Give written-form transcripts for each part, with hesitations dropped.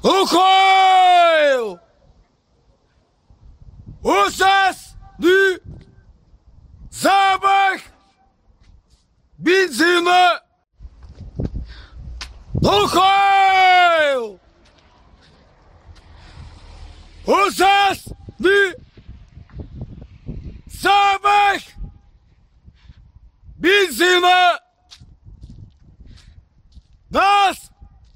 Лукойл! Ужасный запах бензина! Лукойл! Ужасный запах бензина! Нас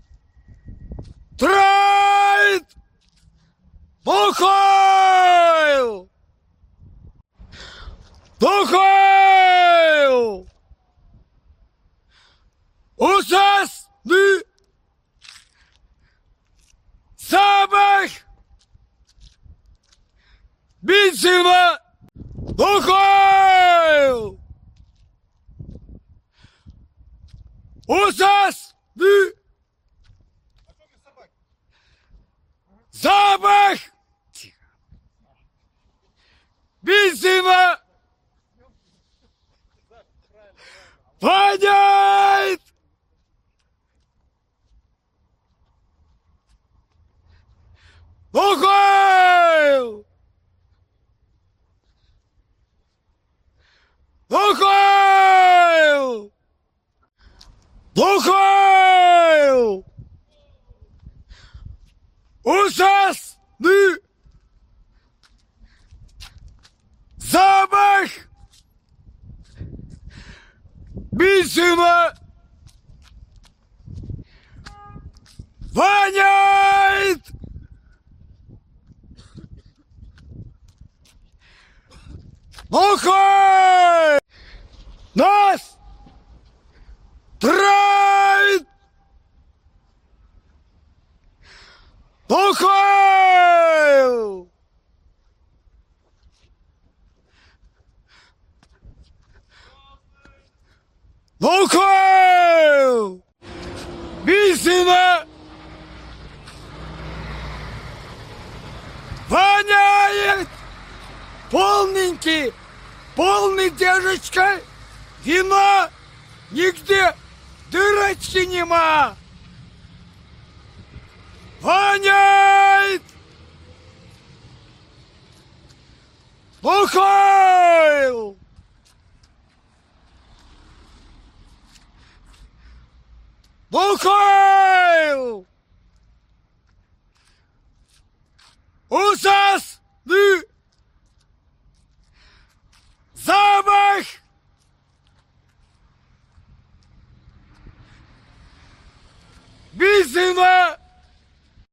троит Лукойл! Лукойл! Ужасный запах бензина! Лукойл! Ужасный запах бензина! Воняет! Лукойл! Лукойл! Лукойл! Ужасный запах бензина! Воняет! Лукойл! Нас травит! Лукойл! Лукойл! Бензина! Воняет! Полненький, полный дежечкой, вина нигде дырочки нема. Воняет! Лукойл! Лукойл! Ужасный